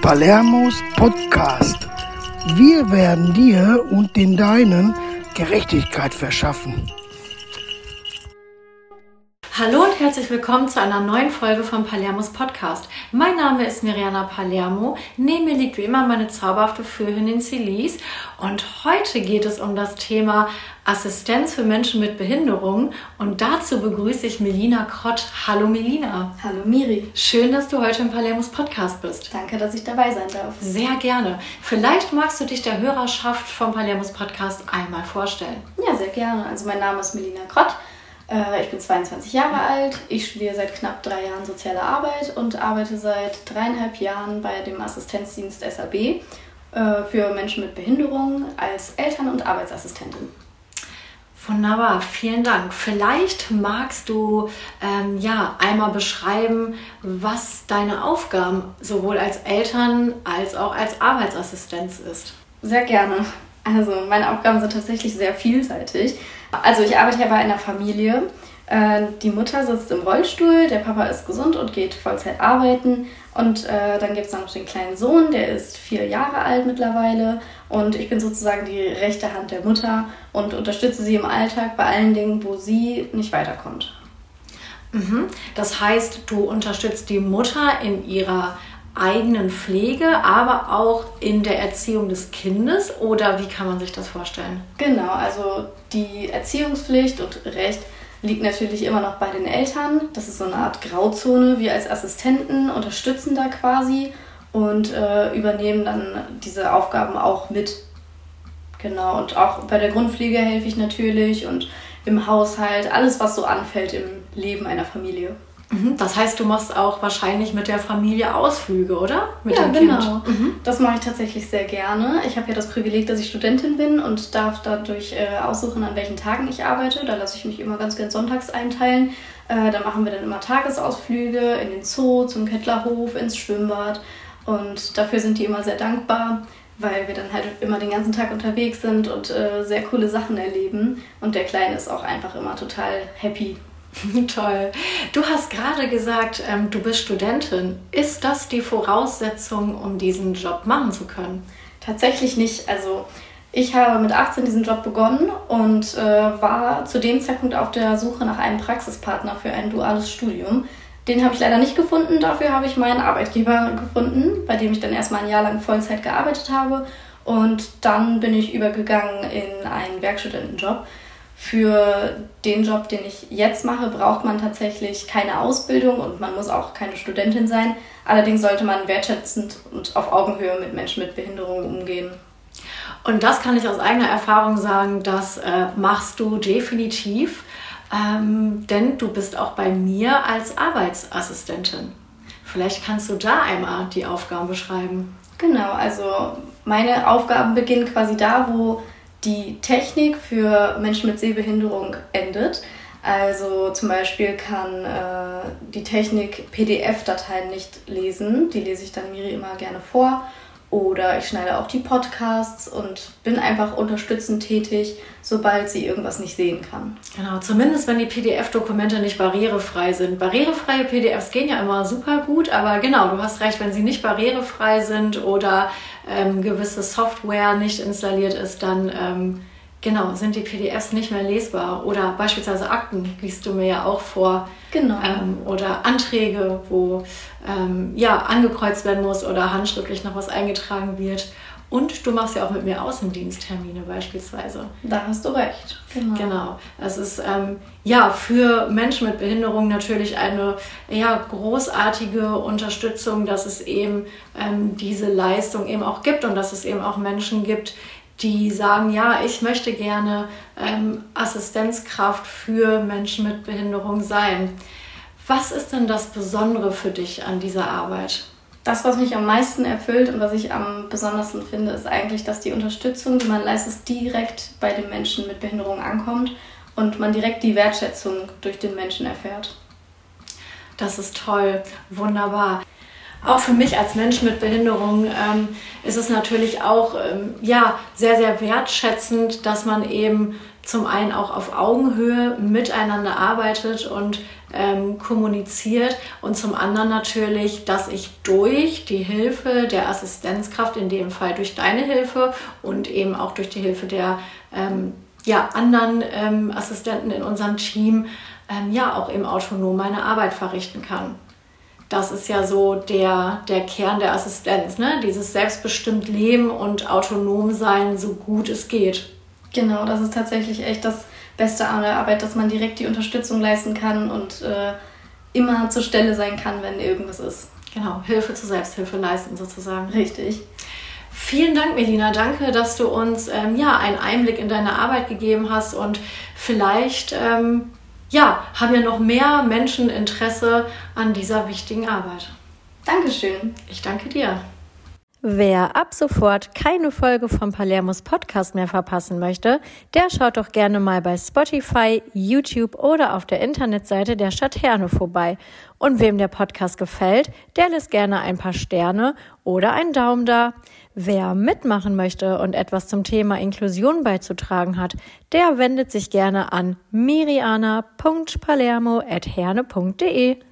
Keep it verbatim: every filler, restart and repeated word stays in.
Palermos Podcast. Wir werden dir und den Deinen Gerechtigkeit verschaffen. Hallo und herzlich willkommen zu einer neuen Folge vom Palermos Podcast. Mein Name ist Mirjana Palermo. Neben mir liegt wie immer meine zauberhafte Führhündin Celise. Und heute geht es um das Thema Assistenz für Menschen mit Behinderungen. Und dazu begrüße ich Melina Krott. Hallo Melina. Hallo Miri. Schön, dass du heute im Palermos Podcast bist. Danke, dass ich dabei sein darf. Sehr gerne. Vielleicht magst du dich der Hörerschaft vom Palermos Podcast einmal vorstellen. Ja, sehr gerne. Also mein Name ist Melina Krott. Ich bin zweiundzwanzig Jahre alt, ich studiere seit knapp drei Jahren Soziale Arbeit und arbeite seit dreieinhalb Jahren bei dem Assistenzdienst S A B für Menschen mit Behinderung als Eltern- und Arbeitsassistentin. Wunderbar, vielen Dank. Vielleicht magst du ähm, ja, einmal beschreiben, was deine Aufgaben sowohl als Eltern als auch als Arbeitsassistenz ist. Sehr gerne. Also meine Aufgaben sind tatsächlich sehr vielseitig. Also ich arbeite ja bei einer Familie. Die Mutter sitzt im Rollstuhl, der Papa ist gesund und geht Vollzeit arbeiten. Und äh, dann gibt es noch den kleinen Sohn, der ist vier Jahre alt mittlerweile. Und ich bin sozusagen die rechte Hand der Mutter und unterstütze sie im Alltag bei allen Dingen, wo sie nicht weiterkommt. Mhm. Das heißt, du unterstützt die Mutter in ihrer eigenen Pflege, aber auch in der Erziehung des Kindes, oder wie kann man sich das vorstellen? Genau, also die Erziehungspflicht und Recht liegt natürlich immer noch bei den Eltern. Das ist so eine Art Grauzone. Wir als Assistenten unterstützen da quasi und äh, übernehmen dann diese Aufgaben auch mit. Genau, und auch bei der Grundpflege helfe ich natürlich und im Haushalt, alles was so anfällt im Leben einer Familie. Das heißt, du machst auch wahrscheinlich mit der Familie Ausflüge, oder? Mit ja, dem genau. Kind. Mhm. Das mache ich tatsächlich sehr gerne. Ich habe ja das Privileg, dass ich Studentin bin und darf dadurch äh, aussuchen, an welchen Tagen ich arbeite. Da lasse ich mich immer ganz gern sonntags einteilen. Äh, da machen wir dann immer Tagesausflüge in den Zoo, zum Kettlerhof, ins Schwimmbad. Und dafür sind die immer sehr dankbar, weil wir dann halt immer den ganzen Tag unterwegs sind und äh, sehr coole Sachen erleben. Und der Kleine ist auch einfach immer total happy. Toll. Du hast gerade gesagt, ähm, du bist Studentin. Ist das die Voraussetzung, um diesen Job machen zu können? Tatsächlich nicht. Also ich habe mit achtzehn diesen Job begonnen und äh, war zu dem Zeitpunkt auf der Suche nach einem Praxispartner für ein duales Studium. Den habe ich leider nicht gefunden. Dafür habe ich meinen Arbeitgeber gefunden, bei dem ich dann erstmal ein Jahr lang Vollzeit gearbeitet habe. Und dann bin ich übergegangen in einen Werkstudentenjob. Für den Job, den ich jetzt mache, braucht man tatsächlich keine Ausbildung und man muss auch keine Studentin sein. Allerdings sollte man wertschätzend und auf Augenhöhe mit Menschen mit Behinderungen umgehen. Und das kann ich aus eigener Erfahrung sagen, das äh, machst du definitiv, ähm, denn du bist auch bei mir als Arbeitsassistentin. Vielleicht kannst du da einmal die Aufgaben beschreiben. Genau, also meine Aufgaben beginnen quasi da, wo die Technik für Menschen mit Sehbehinderung endet. Also zum Beispiel kann äh, die Technik P D F-Dateien nicht lesen. Die lese ich dann Miri immer gerne vor. Oder ich schneide auch die Podcasts und bin einfach unterstützend tätig, sobald sie irgendwas nicht sehen kann. Genau, zumindest wenn die P D F-Dokumente nicht barrierefrei sind. Barrierefreie P D Fs gehen ja immer super gut, aber genau, du hast recht, wenn sie nicht barrierefrei sind oder ähm, gewisse Software nicht installiert ist, dann ähm, genau, sind die P D Fs nicht mehr lesbar. Oder beispielsweise Akten liest du mir ja auch vor. Genau. Ähm, oder Anträge, wo ähm, ja, angekreuzt werden muss oder handschriftlich noch was eingetragen wird. Und du machst ja auch mit mir Außendiensttermine beispielsweise. Da hast du recht. Genau. Genau. Das ist ähm, ja für Menschen mit Behinderung natürlich eine ja, großartige Unterstützung, dass es eben ähm, diese Leistung eben auch gibt und dass es eben auch Menschen gibt, die sagen, ja, ich möchte gerne ähm, Assistenzkraft für Menschen mit Behinderung sein. Was ist denn das Besondere für dich an dieser Arbeit? Das, was mich am meisten erfüllt und was ich am besondersten finde, ist eigentlich, dass die Unterstützung, die man leistet, direkt bei den Menschen mit Behinderung ankommt und man direkt die Wertschätzung durch den Menschen erfährt. Das ist toll, wunderbar. Auch für mich als Mensch mit Behinderung ähm, ist es natürlich auch ähm, ja, sehr, sehr wertschätzend, dass man eben zum einen auch auf Augenhöhe miteinander arbeitet und ähm, kommuniziert und zum anderen natürlich, dass ich durch die Hilfe der Assistenzkraft, in dem Fall durch deine Hilfe und eben auch durch die Hilfe der ähm, ja, anderen ähm, Assistenten in unserem Team, ähm, ja auch eben autonom meine Arbeit verrichten kann. Das ist ja so der, der Kern der Assistenz, ne? Dieses selbstbestimmt Leben und autonom sein, so gut es geht. Genau, das ist tatsächlich echt das Beste an der Arbeit, dass man direkt die Unterstützung leisten kann und äh, immer zur Stelle sein kann, wenn irgendwas ist. Genau, Hilfe zur Selbsthilfe leisten sozusagen. Richtig. Vielen Dank, Melina. Danke, dass du uns ähm, ja, einen Einblick in deine Arbeit gegeben hast und vielleicht ähm, ja, haben ja noch mehr Menschen Interesse an dieser wichtigen Arbeit. Dankeschön. Ich danke dir. Wer ab sofort keine Folge vom Palermos Podcast mehr verpassen möchte, der schaut doch gerne mal bei Spotify, YouTube oder auf der Internetseite der Stadt Herne vorbei. Und wem der Podcast gefällt, der lässt gerne ein paar Sterne oder einen Daumen da. Wer mitmachen möchte und etwas zum Thema Inklusion beizutragen hat, der wendet sich gerne an miriana punkt palermo at herne punkt de.